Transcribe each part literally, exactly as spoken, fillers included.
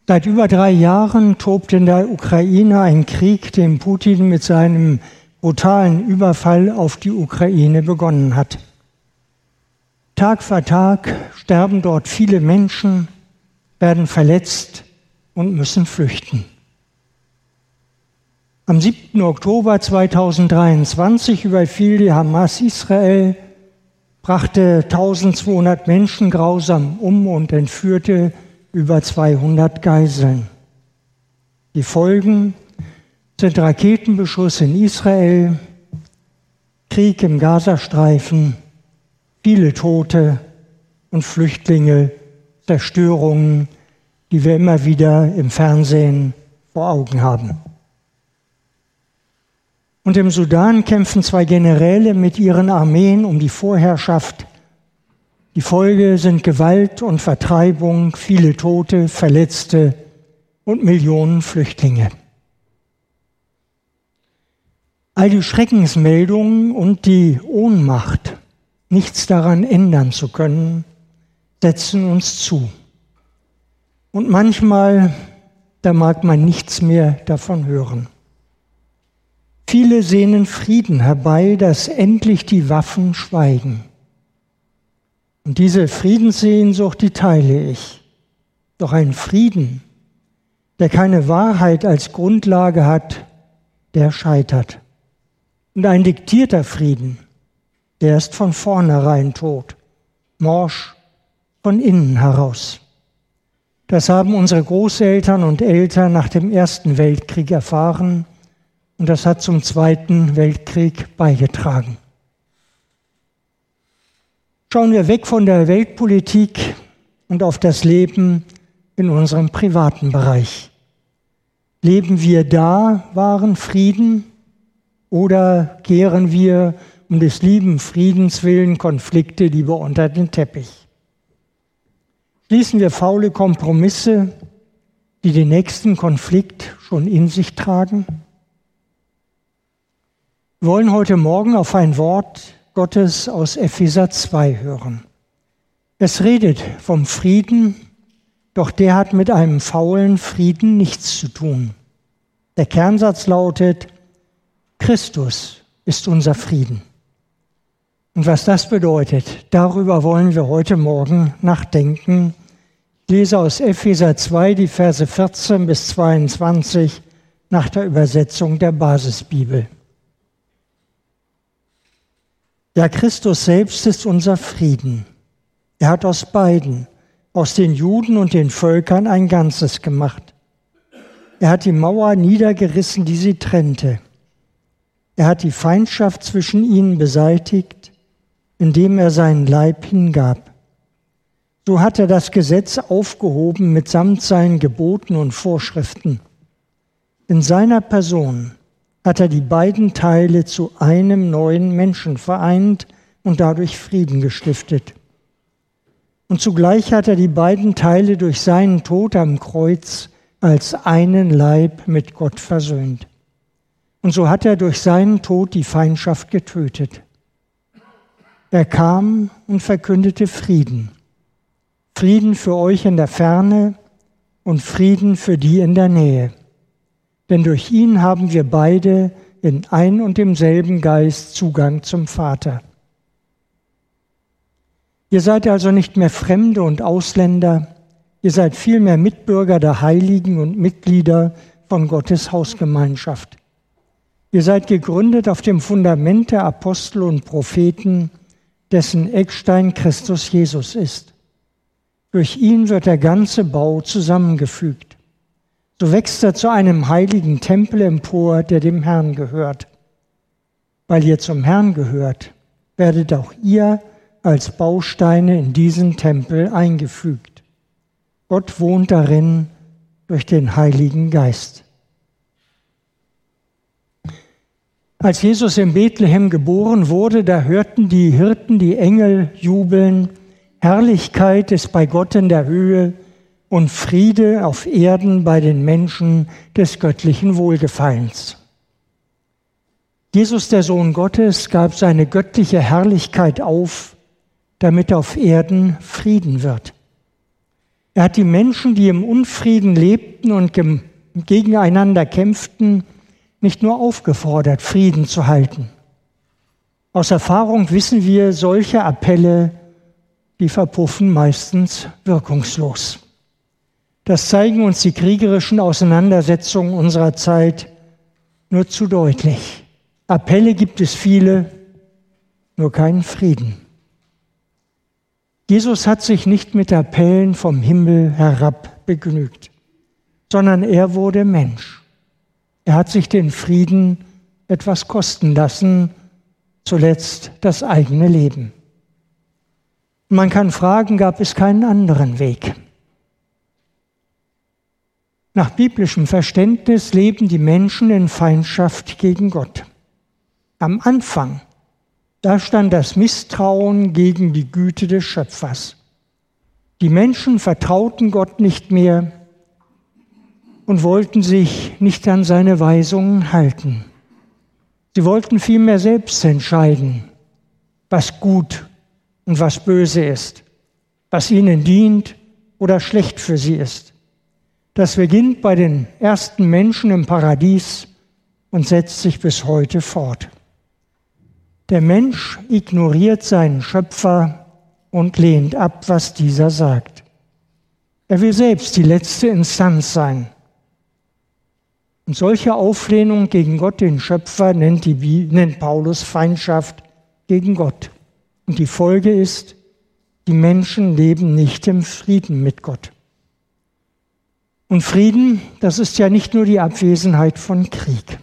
Seit über drei Jahren tobt in der Ukraine ein Krieg, den Putin mit seinem brutalen Überfall auf die Ukraine begonnen hat. Tag für Tag sterben dort viele Menschen, werden verletzt und müssen flüchten. Am siebten Oktober zweitausenddreiundzwanzig überfiel die Hamas Israel, brachte eintausendzweihundert Menschen grausam um und entführte über zweihundert Geiseln. Die Folgen sind Raketenbeschuss in Israel, Krieg im Gazastreifen, viele Tote und Flüchtlinge, Zerstörungen, die wir immer wieder im Fernsehen vor Augen haben. Und im Sudan kämpfen zwei Generäle mit ihren Armeen um die Vorherrschaft. Die Folge sind Gewalt und Vertreibung, viele Tote, Verletzte und Millionen Flüchtlinge. All die Schreckensmeldungen und die Ohnmacht, nichts daran ändern zu können, setzen uns zu. Und manchmal, da mag man nichts mehr davon hören. Viele sehnen Frieden herbei, dass endlich die Waffen schweigen. Und diese Friedenssehnsucht, die teile ich. Doch ein Frieden, der keine Wahrheit als Grundlage hat, der scheitert. Und ein diktierter Frieden, der ist von vornherein tot, morsch, von innen heraus. Das haben unsere Großeltern und Eltern nach dem Ersten Weltkrieg erfahren und das hat zum Zweiten Weltkrieg beigetragen. Schauen wir weg von der Weltpolitik und auf das Leben in unserem privaten Bereich. Leben wir da wahren Frieden oder kehren wir um des lieben Friedens willen Konflikte lieber unter den Teppich? Schließen wir faule Kompromisse, die den nächsten Konflikt schon in sich tragen? Wir wollen heute Morgen auf ein Wort Gottes aus Epheser zwei hören. Es redet vom Frieden, doch der hat mit einem faulen Frieden nichts zu tun. Der Kernsatz lautet: Christus ist unser Frieden. Und was das bedeutet, darüber wollen wir heute Morgen nachdenken. Ich lese aus Epheser zwei die Verse vierzehn bis zweiundzwanzig nach der Übersetzung der Basisbibel. Ja, Christus selbst ist unser Frieden. Er hat aus beiden, aus den Juden und den Völkern, ein Ganzes gemacht. Er hat die Mauer niedergerissen, die sie trennte. Er hat die Feindschaft zwischen ihnen beseitigt, indem er seinen Leib hingab. So hat er das Gesetz aufgehoben mitsamt seinen Geboten und Vorschriften. In seiner Person hat er die beiden Teile zu einem neuen Menschen vereint und dadurch Frieden gestiftet. Und zugleich hat er die beiden Teile durch seinen Tod am Kreuz als einen Leib mit Gott versöhnt. Und so hat er durch seinen Tod die Feindschaft getötet. Er kam und verkündete Frieden. Frieden für euch in der Ferne und Frieden für die in der Nähe. Denn durch ihn haben wir beide in ein und demselben Geist Zugang zum Vater. Ihr seid also nicht mehr Fremde und Ausländer, ihr seid vielmehr Mitbürger der Heiligen und Mitglieder von Gottes Hausgemeinschaft. Ihr seid gegründet auf dem Fundament der Apostel und Propheten, dessen Eckstein Christus Jesus ist. Durch ihn wird der ganze Bau zusammengefügt. So wächst er zu einem heiligen Tempel empor, der dem Herrn gehört. Weil ihr zum Herrn gehört, werdet auch ihr als Bausteine in diesen Tempel eingefügt. Gott wohnt darin durch den Heiligen Geist. Als Jesus in Bethlehem geboren wurde, da hörten die Hirten die Engel jubeln: Herrlichkeit ist bei Gott in der Höhe und Friede auf Erden bei den Menschen des göttlichen Wohlgefallens. Jesus, der Sohn Gottes, gab seine göttliche Herrlichkeit auf, damit auf Erden Frieden wird. Er hat die Menschen, die im Unfrieden lebten und gegeneinander kämpften, nicht nur aufgefordert, Frieden zu halten. Aus Erfahrung wissen wir, solche Appelle, die verpuffen meistens wirkungslos. Das zeigen uns die kriegerischen Auseinandersetzungen unserer Zeit nur zu deutlich. Appelle gibt es viele, nur keinen Frieden. Jesus hat sich nicht mit Appellen vom Himmel herab begnügt, sondern er wurde Mensch. Er hat sich den Frieden etwas kosten lassen, zuletzt das eigene Leben. Man kann fragen, gab es keinen anderen Weg? Nach biblischem Verständnis leben die Menschen in Feindschaft gegen Gott. Am Anfang, da stand das Misstrauen gegen die Güte des Schöpfers. Die Menschen vertrauten Gott nicht mehr und wollten sich nicht an seine Weisungen halten. Sie wollten vielmehr selbst entscheiden, was gut und was böse ist, was ihnen dient oder schlecht für sie ist. Das beginnt bei den ersten Menschen im Paradies und setzt sich bis heute fort. Der Mensch ignoriert seinen Schöpfer und lehnt ab, was dieser sagt. Er will selbst die letzte Instanz sein. Und solche Auflehnung gegen Gott, den Schöpfer, nennt, die, nennt Paulus Feindschaft gegen Gott. Und die Folge ist, die Menschen leben nicht im Frieden mit Gott. Und Frieden, das ist ja nicht nur die Abwesenheit von Krieg,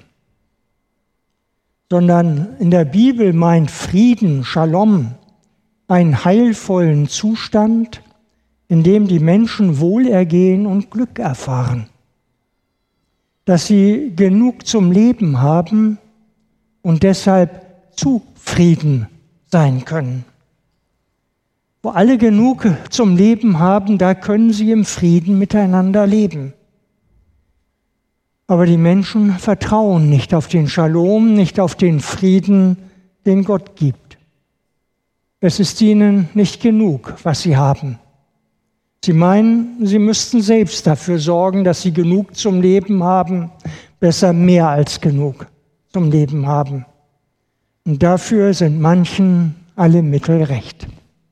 sondern in der Bibel meint Frieden, Shalom, einen heilvollen Zustand, in dem die Menschen Wohlergehen und Glück erfahren. Dass sie genug zum Leben haben und deshalb zufrieden sein können. Wo alle genug zum Leben haben, da können sie im Frieden miteinander leben. Aber die Menschen vertrauen nicht auf den Shalom, nicht auf den Frieden, den Gott gibt. Es ist ihnen nicht genug, was sie haben. Sie meinen, sie müssten selbst dafür sorgen, dass sie genug zum Leben haben, besser mehr als genug zum Leben haben. Und dafür sind manchen alle Mittel recht.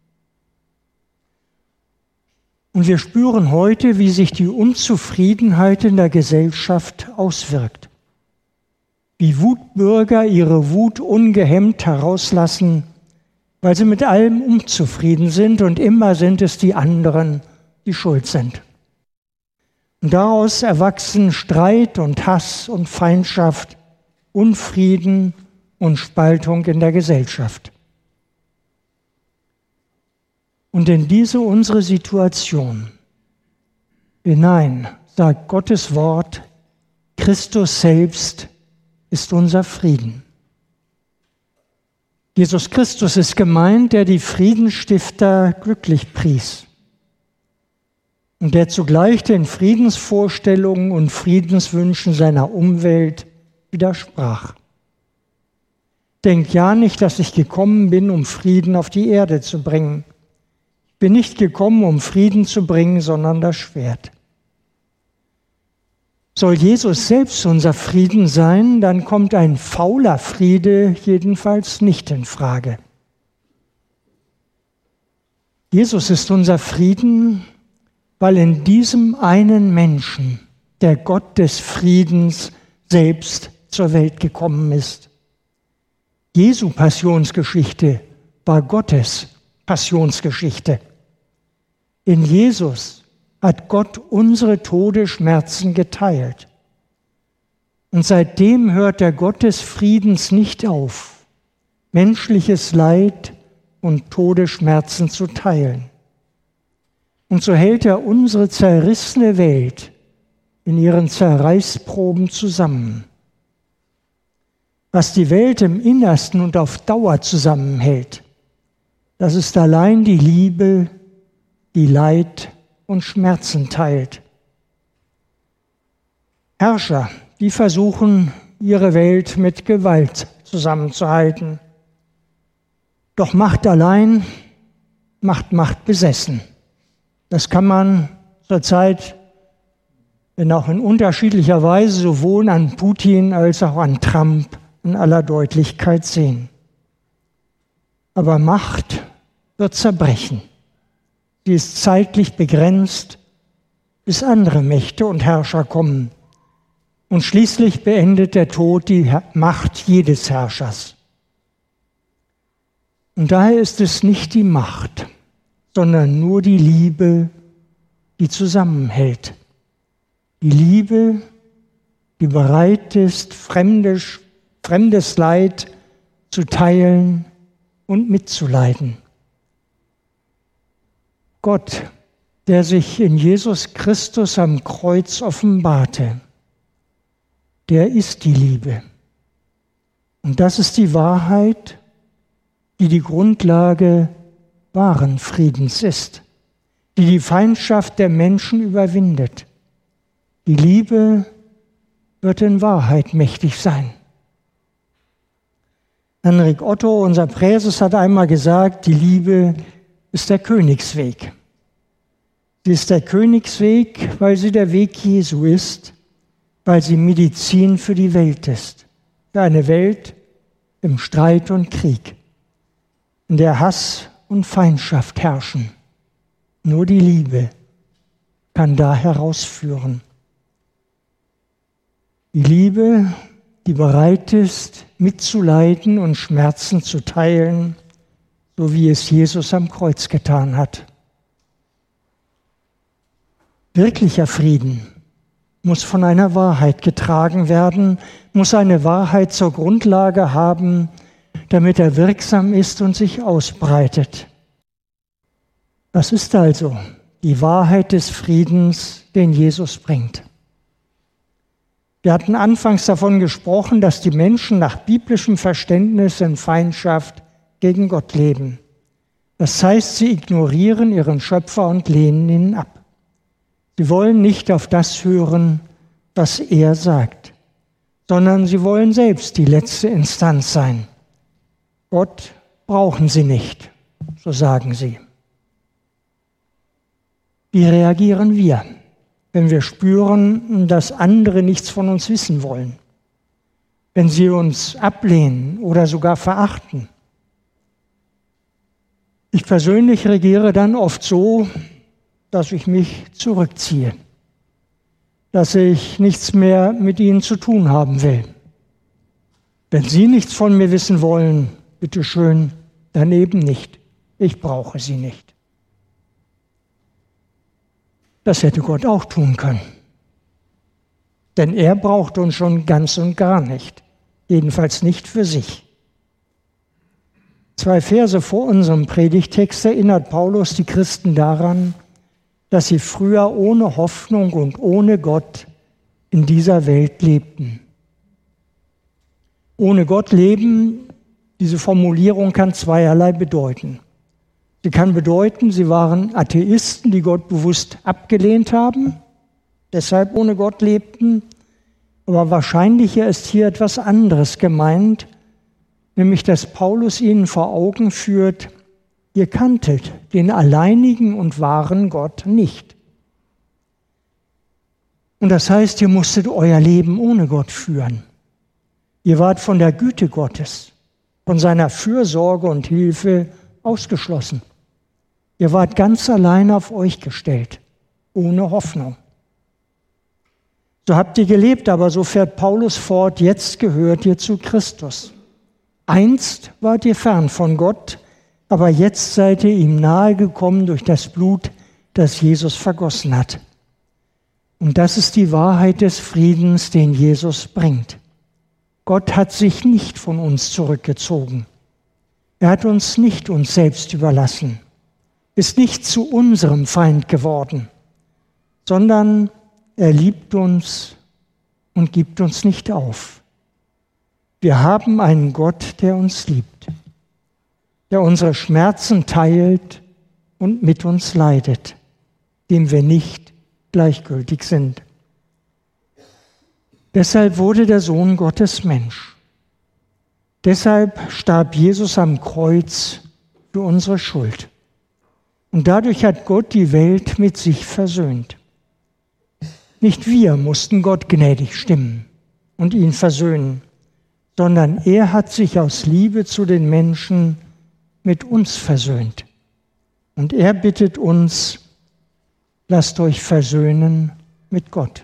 Und wir spüren heute, wie sich die Unzufriedenheit in der Gesellschaft auswirkt. Wie Wutbürger ihre Wut ungehemmt herauslassen, weil sie mit allem unzufrieden sind und immer sind es die anderen, die schuld sind. Und daraus erwachsen Streit und Hass und Feindschaft, Unfrieden und Spaltung in der Gesellschaft. Und in diese unsere Situation hinein sagt Gottes Wort, Christus selbst ist unser Frieden. Jesus Christus ist gemeint, der die Friedensstifter glücklich pries und der zugleich den Friedensvorstellungen und Friedenswünschen seiner Umwelt widersprach. Denkt ja nicht, dass ich gekommen bin, um Frieden auf die Erde zu bringen. Ich bin nicht gekommen, um Frieden zu bringen, sondern das Schwert. Soll Jesus selbst unser Frieden sein, dann kommt ein fauler Friede jedenfalls nicht in Frage. Jesus ist unser Frieden, weil in diesem einen Menschen der Gott des Friedens selbst zur Welt gekommen ist. Jesu Passionsgeschichte war Gottes Passionsgeschichte. In Jesus hat Gott unsere Todesschmerzen geteilt. Und seitdem hört der Gott des Friedens nicht auf, menschliches Leid und Todesschmerzen zu teilen. Und so hält er unsere zerrissene Welt in ihren Zerreißproben zusammen. Was die Welt im Innersten und auf Dauer zusammenhält, das ist allein die Liebe, die Leid und Schmerzen teilt. Herrscher, die versuchen, ihre Welt mit Gewalt zusammenzuhalten. Doch Macht allein macht Macht besessen. Das kann man zurzeit, wenn auch in unterschiedlicher Weise, sowohl an Putin als auch an Trump in aller Deutlichkeit sehen. Aber Macht wird zerbrechen. Sie ist zeitlich begrenzt, bis andere Mächte und Herrscher kommen. Und schließlich beendet der Tod die Macht jedes Herrschers. Und daher ist es nicht die Macht, sondern nur die Liebe, die zusammenhält. Die Liebe, die bereit ist, fremdes, fremdes Leid zu teilen und mitzuleiden. Gott, der sich in Jesus Christus am Kreuz offenbarte, der ist die Liebe. Und das ist die Wahrheit, die die Grundlage wahren Friedens ist, die die Feindschaft der Menschen überwindet. Die Liebe wird in Wahrheit mächtig sein. Henrik Otto, unser Präses, hat einmal gesagt, die Liebe ist der Königsweg. Sie ist der Königsweg, weil sie der Weg Jesu ist, weil sie Medizin für die Welt ist, für eine Welt im Streit und Krieg, in der Hass und Feindschaft herrschen. Nur die Liebe kann da herausführen. Die Liebe, die bereit ist, mitzuleiden und Schmerzen zu teilen, so wie es Jesus am Kreuz getan hat. Wirklicher Frieden muss von einer Wahrheit getragen werden, muss eine Wahrheit zur Grundlage haben, damit er wirksam ist und sich ausbreitet. Was ist also die Wahrheit des Friedens, den Jesus bringt? Wir hatten anfangs davon gesprochen, dass die Menschen nach biblischem Verständnis in Feindschaft gegen Gott leben. Das heißt, sie ignorieren ihren Schöpfer und lehnen ihn ab. Sie wollen nicht auf das hören, was er sagt, sondern sie wollen selbst die letzte Instanz sein. Gott brauchen sie nicht, so sagen sie. Wie reagieren wir, wenn wir spüren, dass andere nichts von uns wissen wollen? Wenn sie uns ablehnen oder sogar verachten? Ich persönlich reagiere dann oft so, dass ich mich zurückziehe, dass ich nichts mehr mit ihnen zu tun haben will. Wenn sie nichts von mir wissen wollen, bitteschön, dann eben nicht. Ich brauche sie nicht. Das hätte Gott auch tun können. Denn er braucht uns schon ganz und gar nicht. Jedenfalls nicht für sich. Zwei Verse vor unserem Predigtext erinnert Paulus die Christen daran, dass sie früher ohne Hoffnung und ohne Gott in dieser Welt lebten. Ohne Gott leben, diese Formulierung kann zweierlei bedeuten. Sie kann bedeuten, sie waren Atheisten, die Gott bewusst abgelehnt haben, deshalb ohne Gott lebten. Aber wahrscheinlicher ist hier etwas anderes gemeint, nämlich dass Paulus ihnen vor Augen führt, ihr kanntet den alleinigen und wahren Gott nicht. Und das heißt, ihr musstet euer Leben ohne Gott führen. Ihr wart von der Güte Gottes, von seiner Fürsorge und Hilfe ausgeschlossen. Ihr wart ganz allein auf euch gestellt, ohne Hoffnung. So habt ihr gelebt, aber so fährt Paulus fort, jetzt gehört ihr zu Christus. Einst wart ihr fern von Gott, aber jetzt seid ihr ihm nahegekommen durch das Blut, das Jesus vergossen hat. Und das ist die Wahrheit des Friedens, den Jesus bringt. Gott hat sich nicht von uns zurückgezogen. Er hat uns nicht uns selbst überlassen, ist nicht zu unserem Feind geworden, sondern er liebt uns und gibt uns nicht auf. Wir haben einen Gott, der uns liebt, der unsere Schmerzen teilt und mit uns leidet, dem wir nicht gleichgültig sind. Deshalb wurde der Sohn Gottes Mensch. Deshalb starb Jesus am Kreuz für unsere Schuld. Und dadurch hat Gott die Welt mit sich versöhnt. Nicht wir mussten Gott gnädig stimmen und ihn versöhnen, sondern er hat sich aus Liebe zu den Menschen mit uns versöhnt. Und er bittet uns, lasst euch versöhnen mit Gott.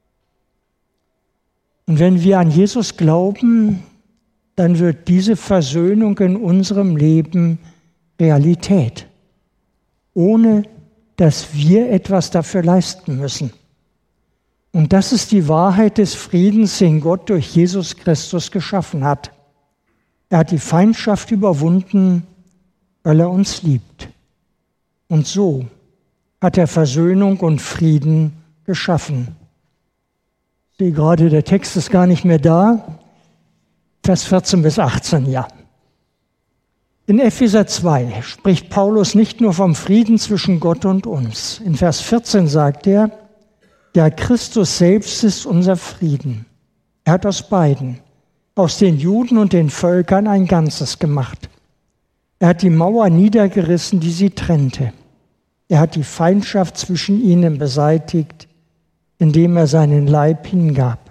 Und wenn wir an Jesus glauben, dann wird diese Versöhnung in unserem Leben Realität, ohne dass wir etwas dafür leisten müssen. Und das ist die Wahrheit des Friedens, den Gott durch Jesus Christus geschaffen hat. Er hat die Feindschaft überwunden, weil er uns liebt. Und so hat er Versöhnung und Frieden geschaffen. Ich sehe gerade, der Text ist gar nicht mehr da. Vers vierzehn bis achtzehn, ja. In Epheser zwei spricht Paulus nicht nur vom Frieden zwischen Gott und uns. In Vers vierzehn sagt er, ja, Christus selbst ist unser Frieden. Er hat aus beiden, aus den Juden und den Völkern, ein Ganzes gemacht. Er hat die Mauer niedergerissen, die sie trennte. Er hat die Feindschaft zwischen ihnen beseitigt, indem er seinen Leib hingab.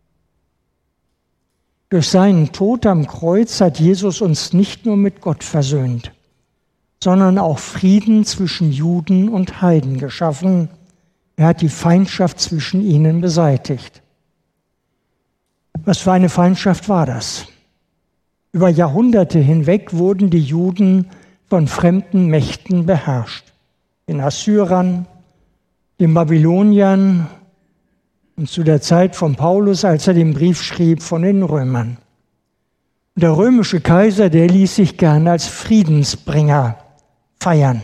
Durch seinen Tod am Kreuz hat Jesus uns nicht nur mit Gott versöhnt, sondern auch Frieden zwischen Juden und Heiden geschaffen. Er hat die Feindschaft zwischen ihnen beseitigt. Was für eine Feindschaft war das? Über Jahrhunderte hinweg wurden die Juden von fremden Mächten beherrscht. Den Assyrern, den Babyloniern und zu der Zeit von Paulus, als er den Brief schrieb, von den Römern. Und der römische Kaiser, der ließ sich gern als Friedensbringer feiern.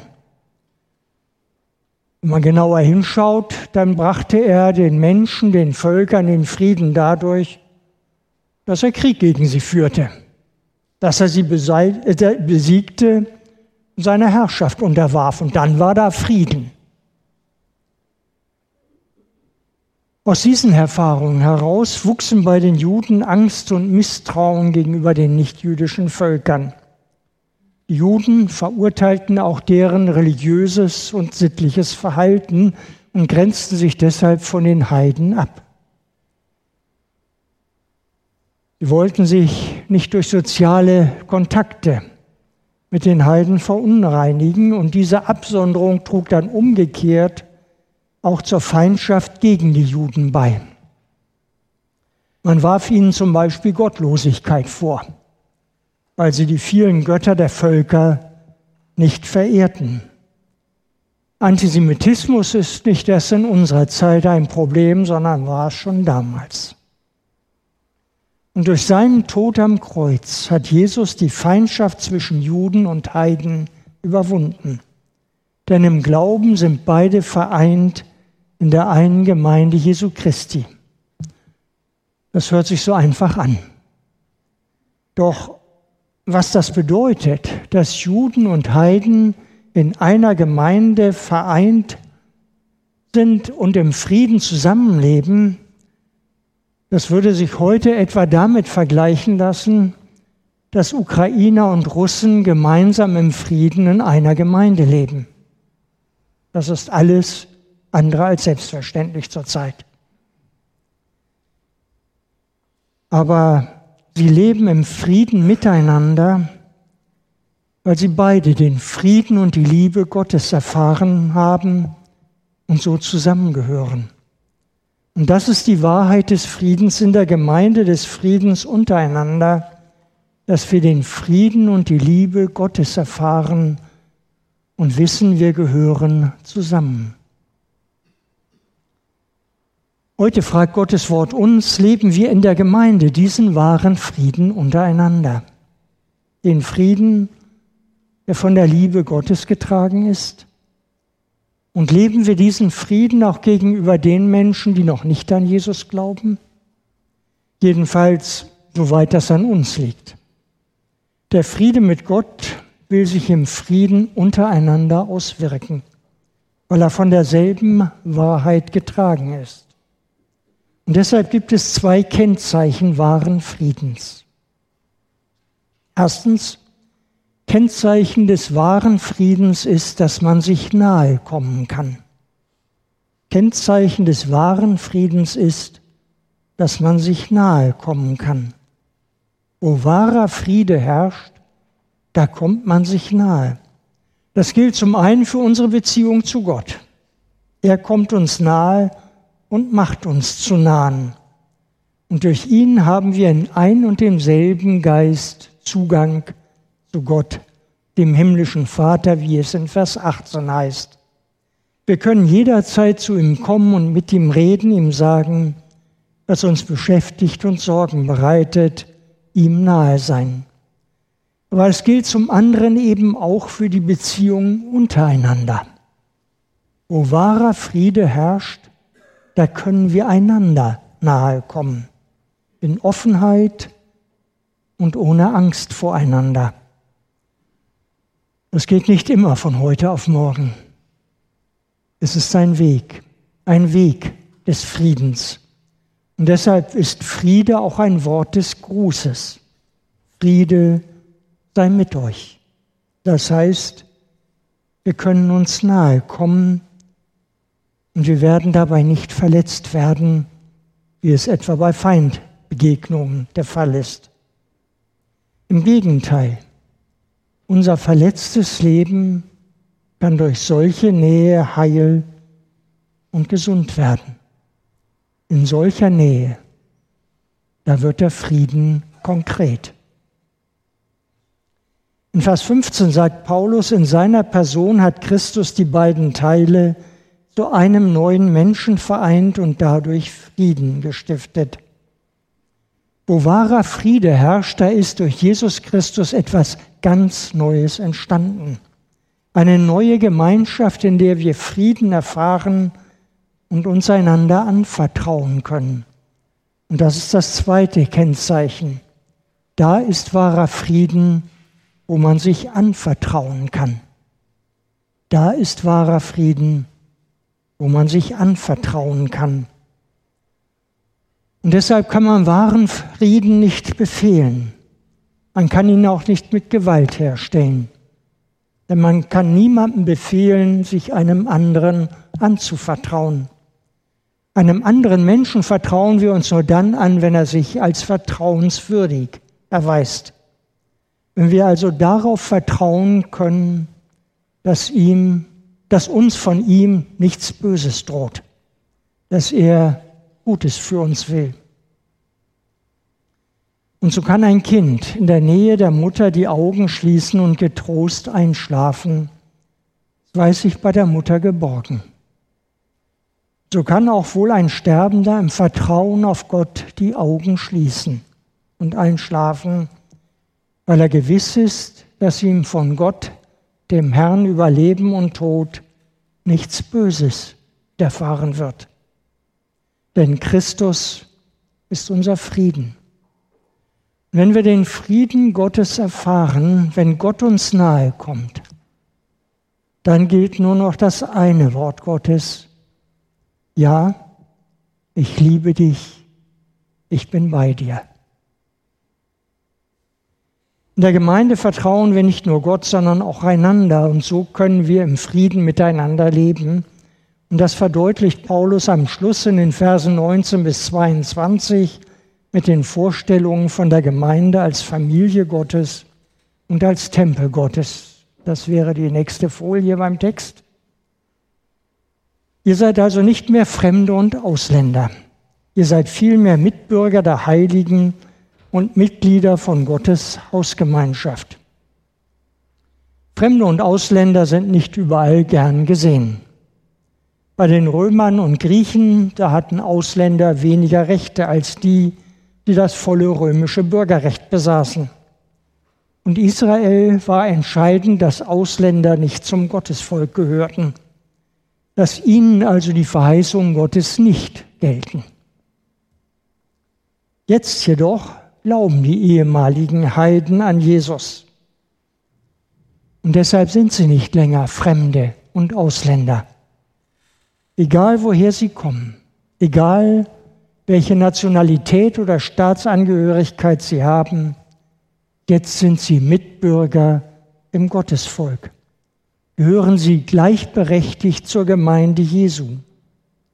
Wenn man genauer hinschaut, dann brachte er den Menschen, den Völkern den Frieden dadurch, dass er Krieg gegen sie führte, dass er sie besiegte und seine Herrschaft unterwarf. Und dann war da Frieden. Aus diesen Erfahrungen heraus wuchsen bei den Juden Angst und Misstrauen gegenüber den nichtjüdischen Völkern. Die Juden verurteilten auch deren religiöses und sittliches Verhalten und grenzten sich deshalb von den Heiden ab. Sie wollten sich nicht durch soziale Kontakte mit den Heiden verunreinigen, und diese Absonderung trug dann umgekehrt auch zur Feindschaft gegen die Juden bei. Man warf ihnen zum Beispiel Gottlosigkeit vor, weil sie die vielen Götter der Völker nicht verehrten. Antisemitismus ist nicht erst in unserer Zeit ein Problem, sondern war es schon damals. Und durch seinen Tod am Kreuz hat Jesus die Feindschaft zwischen Juden und Heiden überwunden. Denn im Glauben sind beide vereint in der einen Gemeinde Jesu Christi. Das hört sich so einfach an. Doch was das bedeutet, dass Juden und Heiden in einer Gemeinde vereint sind und im Frieden zusammenleben, das würde sich heute etwa damit vergleichen lassen, dass Ukrainer und Russen gemeinsam im Frieden in einer Gemeinde leben. Das ist alles andere als selbstverständlich zurzeit. Aber sie leben im Frieden miteinander, weil sie beide den Frieden und die Liebe Gottes erfahren haben und so zusammengehören. Und das ist die Wahrheit des Friedens in der Gemeinde, des Friedens untereinander, dass wir den Frieden und die Liebe Gottes erfahren und wissen, wir gehören zusammen. Heute fragt Gottes Wort uns, leben wir in der Gemeinde diesen wahren Frieden untereinander? Den Frieden, der von der Liebe Gottes getragen ist? Und leben wir diesen Frieden auch gegenüber den Menschen, die noch nicht an Jesus glauben? Jedenfalls, soweit das an uns liegt. Der Friede mit Gott will sich im Frieden untereinander auswirken, weil er von derselben Wahrheit getragen ist. Und deshalb gibt es zwei Kennzeichen wahren Friedens. Erstens, Kennzeichen des wahren Friedens ist, dass man sich nahe kommen kann. Kennzeichen des wahren Friedens ist, dass man sich nahe kommen kann. Wo wahrer Friede herrscht, da kommt man sich nahe. Das gilt zum einen für unsere Beziehung zu Gott. Er kommt uns nahe und macht uns zu Nahen. Und durch ihn haben wir in ein und demselben Geist Zugang zu Gott, dem himmlischen Vater, wie es in Vers achtzehn heißt. Wir können jederzeit zu ihm kommen und mit ihm reden, ihm sagen, was uns beschäftigt und Sorgen bereitet, ihm nahe sein. Aber es gilt zum anderen eben auch für die Beziehungen untereinander. Wo wahrer Friede herrscht, da können wir einander nahe kommen, in Offenheit und ohne Angst voreinander. Das geht nicht immer von heute auf morgen. Es ist ein Weg, ein Weg des Friedens. Und deshalb ist Friede auch ein Wort des Grußes. Friede sei mit euch. Das heißt, wir können uns nahe kommen und wir werden dabei nicht verletzt werden, wie es etwa bei Feindbegegnungen der Fall ist. Im Gegenteil, unser verletztes Leben kann durch solche Nähe heil und gesund werden. In solcher Nähe, da wird der Frieden konkret. In Vers fünfzehn sagt Paulus, in seiner Person hat Christus die beiden Teile zu einem neuen Menschen vereint und dadurch Frieden gestiftet. Wo wahrer Friede herrscht, da ist durch Jesus Christus etwas ganz Neues entstanden. Eine neue Gemeinschaft, in der wir Frieden erfahren und uns einander anvertrauen können. Und das ist das zweite Kennzeichen. Da ist wahrer Frieden, wo man sich anvertrauen kann. Da ist wahrer Frieden, wo man sich anvertrauen kann. Und deshalb kann man wahren Frieden nicht befehlen. Man kann ihn auch nicht mit Gewalt herstellen. Denn man kann niemandem befehlen, sich einem anderen anzuvertrauen. Einem anderen Menschen vertrauen wir uns nur dann an, wenn er sich als vertrauenswürdig erweist. Wenn wir also darauf vertrauen können, dass ihm, dass uns von ihm nichts Böses droht, dass er Gutes für uns will. Und so kann ein Kind in der Nähe der Mutter die Augen schließen und getrost einschlafen. Das weiß sich bei der Mutter geborgen. So kann auch wohl ein Sterbender im Vertrauen auf Gott die Augen schließen und einschlafen, weil er gewiss ist, dass ihm von Gott, dem Herrn über Leben und Tod, nichts Böses widerfahren wird. Denn Christus ist unser Frieden. Wenn wir den Frieden Gottes erfahren, wenn Gott uns nahe kommt, dann gilt nur noch das eine Wort Gottes: Ja, ich liebe dich, ich bin bei dir. In der Gemeinde vertrauen wir nicht nur Gott, sondern auch einander, und so können wir im Frieden miteinander leben. Und das verdeutlicht Paulus am Schluss in den Versen neunzehn bis zweiundzwanzig mit den Vorstellungen von der Gemeinde als Familie Gottes und als Tempel Gottes. Das wäre die nächste Folie beim Text. Ihr seid also nicht mehr Fremde und Ausländer. Ihr seid vielmehr Mitbürger der Heiligen und Mitglieder von Gottes Hausgemeinschaft. Fremde und Ausländer sind nicht überall gern gesehen. Bei den Römern und Griechen, da hatten Ausländer weniger Rechte als die, die das volle römische Bürgerrecht besaßen. Und Israel war entscheidend, dass Ausländer nicht zum Gottesvolk gehörten, dass ihnen also die Verheißungen Gottes nicht gelten. Jetzt jedoch glauben die ehemaligen Heiden an Jesus. Und deshalb sind sie nicht länger Fremde und Ausländer. Egal woher sie kommen, egal welche Nationalität oder Staatsangehörigkeit sie haben, jetzt sind sie Mitbürger im Gottesvolk. Gehören sie gleichberechtigt zur Gemeinde Jesu.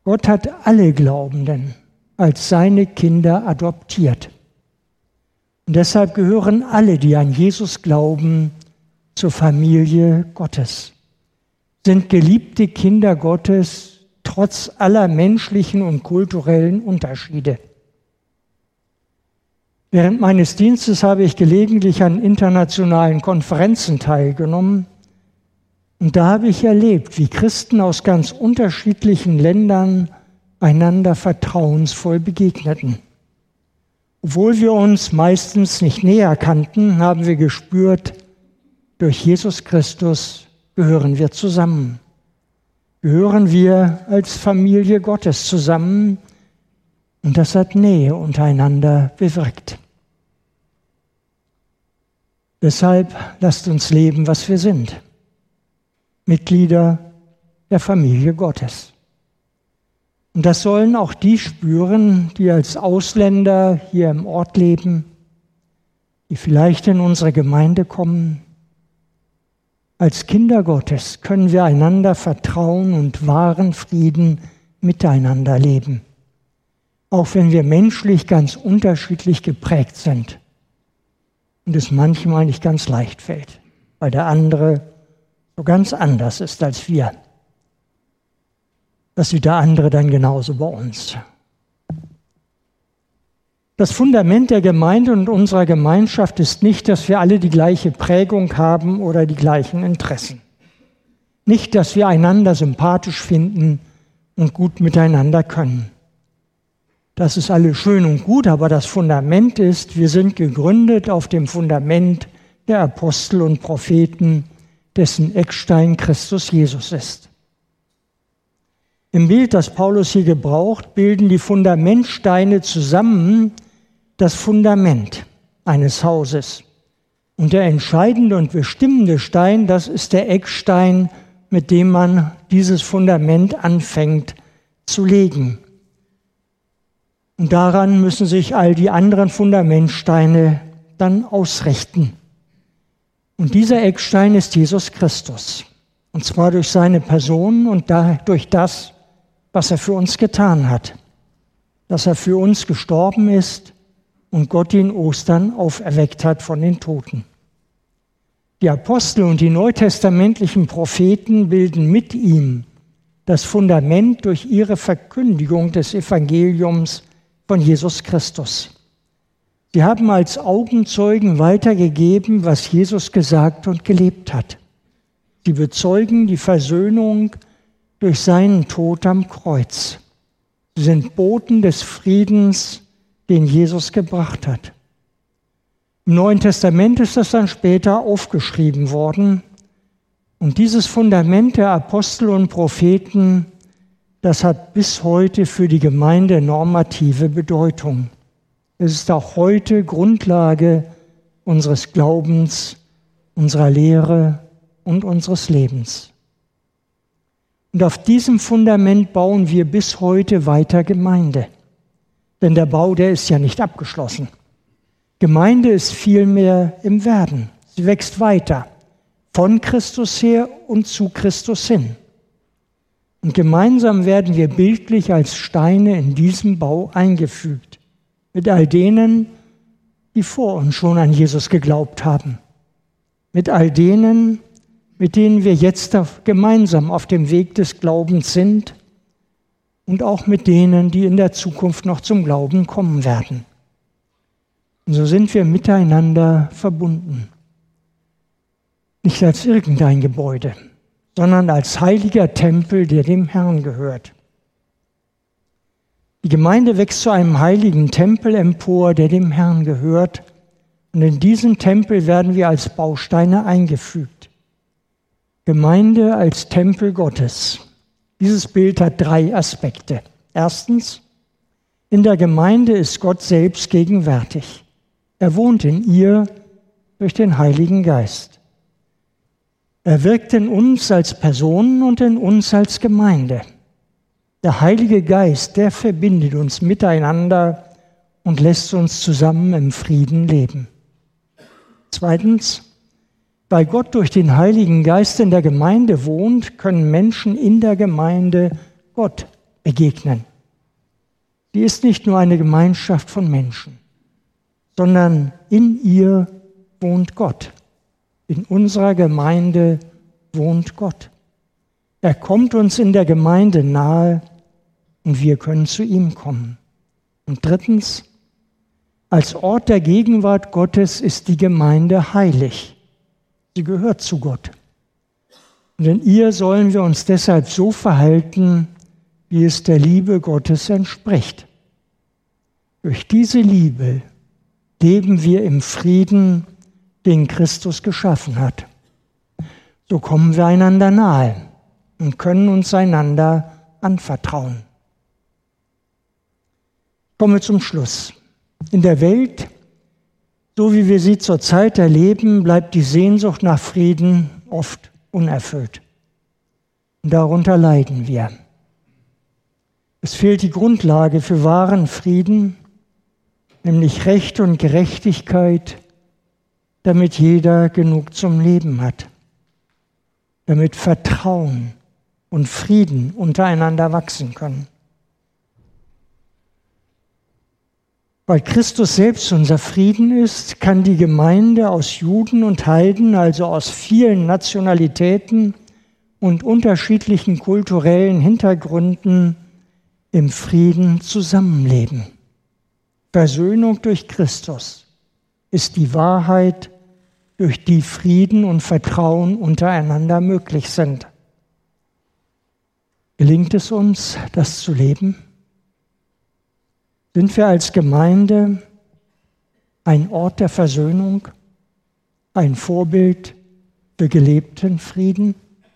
Gott hat alle Glaubenden als seine Kinder adoptiert. Und deshalb gehören alle, die an Jesus glauben, zur Familie Gottes, sind geliebte Kinder Gottes, trotz aller menschlichen und kulturellen Unterschiede. Während meines Dienstes habe ich gelegentlich an internationalen Konferenzen teilgenommen. Und da habe ich erlebt, wie Christen aus ganz unterschiedlichen Ländern einander vertrauensvoll begegneten. Obwohl wir uns meistens nicht näher kannten, haben wir gespürt, durch Jesus Christus gehören wir zusammen. Gehören wir als Familie Gottes zusammen, und das hat Nähe untereinander bewirkt. Deshalb lasst uns leben, was wir sind. Mitglieder der Familie Gottes. Und das sollen auch die spüren, die als Ausländer hier im Ort leben, die vielleicht in unsere Gemeinde kommen. Als Kinder Gottes können wir einander vertrauen und wahren Frieden miteinander leben. Auch wenn wir menschlich ganz unterschiedlich geprägt sind und es manchmal nicht ganz leicht fällt, weil der andere so ganz anders ist als wir. Das sieht der andere dann genauso bei uns. Das Fundament der Gemeinde und unserer Gemeinschaft ist nicht, dass wir alle die gleiche Prägung haben oder die gleichen Interessen. Nicht, dass wir einander sympathisch finden und gut miteinander können. Das ist alles schön und gut, aber das Fundament ist, wir sind gegründet auf dem Fundament der Apostel und Propheten, dessen Eckstein Christus Jesus ist. Im Bild, das Paulus hier gebraucht, bilden die Fundamentsteine zusammen das Fundament eines Hauses. Und der entscheidende und bestimmende Stein, das ist der Eckstein, mit dem man dieses Fundament anfängt zu legen. Und daran müssen sich all die anderen Fundamentsteine dann ausrichten. Und dieser Eckstein ist Jesus Christus. Und zwar durch seine Person und durch das, was er für uns getan hat. Dass er für uns gestorben ist und Gott ihn Ostern auferweckt hat von den Toten. Die Apostel und die neutestamentlichen Propheten bilden mit ihm das Fundament durch ihre Verkündigung des Evangeliums von Jesus Christus. Sie haben als Augenzeugen weitergegeben, was Jesus gesagt und gelebt hat. Sie bezeugen die Versöhnung durch seinen Tod am Kreuz. Sie sind Boten des Friedens, den Jesus gebracht hat. Im Neuen Testament ist das dann später aufgeschrieben worden. Und dieses Fundament der Apostel und Propheten, das hat bis heute für die Gemeinde normative Bedeutung. Es ist auch heute Grundlage unseres Glaubens, unserer Lehre und unseres Lebens. Und auf diesem Fundament bauen wir bis heute weiter Gemeinde. Denn der Bau, der ist ja nicht abgeschlossen. Gemeinde ist vielmehr im Werden. Sie wächst weiter, von Christus her und zu Christus hin. Und gemeinsam werden wir bildlich als Steine in diesem Bau eingefügt, mit all denen, die vor uns schon an Jesus geglaubt haben, mit all denen, mit denen wir jetzt auf, gemeinsam auf dem Weg des Glaubens sind und auch mit denen, die in der Zukunft noch zum Glauben kommen werden. Und so sind wir miteinander verbunden. Nicht als irgendein Gebäude, sondern als heiliger Tempel, der dem Herrn gehört. Die Gemeinde wächst zu einem heiligen Tempel empor, der dem Herrn gehört. Und in diesen Tempel werden wir als Bausteine eingefügt. Gemeinde als Tempel Gottes. Dieses Bild hat drei Aspekte. Erstens, in der Gemeinde ist Gott selbst gegenwärtig. Er wohnt in ihr durch den Heiligen Geist. Er wirkt in uns als Personen und in uns als Gemeinde. Der Heilige Geist, der verbindet uns miteinander und lässt uns zusammen im Frieden leben. Zweitens, weil Gott durch den Heiligen Geist in der Gemeinde wohnt, können Menschen in der Gemeinde Gott begegnen. Sie ist nicht nur eine Gemeinschaft von Menschen, sondern in ihr wohnt Gott. In unserer Gemeinde wohnt Gott. Er kommt uns in der Gemeinde nahe und wir können zu ihm kommen. Und drittens, als Ort der Gegenwart Gottes ist die Gemeinde heilig. Sie gehört zu Gott. Und in ihr sollen wir uns deshalb so verhalten, wie es der Liebe Gottes entspricht. Durch diese Liebe leben wir im Frieden, den Christus geschaffen hat. So kommen wir einander nahe und können uns einander anvertrauen. Ich komme zum Schluss. In der Welt, so wie wir sie zurzeit erleben, bleibt die Sehnsucht nach Frieden oft unerfüllt. Und darunter leiden wir. Es fehlt die Grundlage für wahren Frieden, nämlich Recht und Gerechtigkeit, damit jeder genug zum Leben hat, damit Vertrauen und Frieden untereinander wachsen können. Weil Christus selbst unser Frieden ist, kann die Gemeinde aus Juden und Heiden, also aus vielen Nationalitäten und unterschiedlichen kulturellen Hintergründen, im Frieden zusammenleben. Versöhnung durch Christus ist die Wahrheit, durch die Frieden und Vertrauen untereinander möglich sind. Gelingt es uns, das zu leben? Sind wir als Gemeinde ein Ort der Versöhnung, ein Vorbild für gelebten Frieden?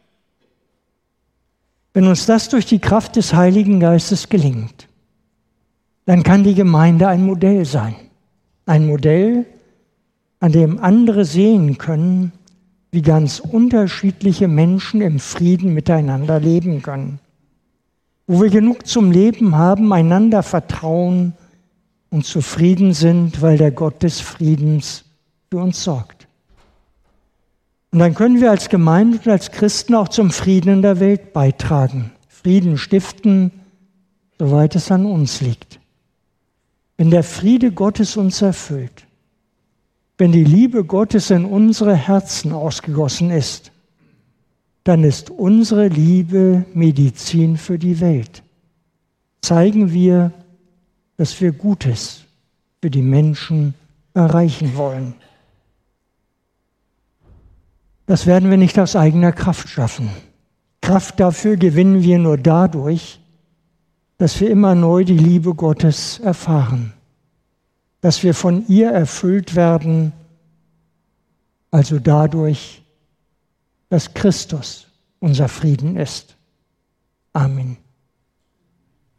Wenn uns das durch die Kraft des Heiligen Geistes gelingt, dann kann die Gemeinde ein Modell sein. Ein Modell, an dem andere sehen können, wie ganz unterschiedliche Menschen im Frieden miteinander leben können. Wo wir genug zum Leben haben, einander vertrauen und zufrieden sind, weil der Gott des Friedens für uns sorgt. Und dann können wir als Gemeinde und als Christen auch zum Frieden in der Welt beitragen, Frieden stiften, soweit es an uns liegt. Wenn der Friede Gottes uns erfüllt, wenn die Liebe Gottes in unsere Herzen ausgegossen ist, dann ist unsere Liebe Medizin für die Welt. Zeigen wir, dass wir Gutes für die Menschen erreichen wollen. Das werden wir nicht aus eigener Kraft schaffen. Kraft dafür gewinnen wir nur dadurch, dass wir immer neu die Liebe Gottes erfahren, dass wir von ihr erfüllt werden, also dadurch, dass Christus unser Frieden ist. Amen.